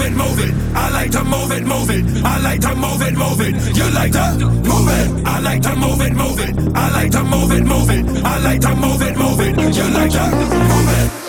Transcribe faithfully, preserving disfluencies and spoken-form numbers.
it, move it. I like to move it, move it. I like to move it, move it. You like to move it. I like to move it, move it. I like to move it, move it. I like to move it, move it. You like to move it.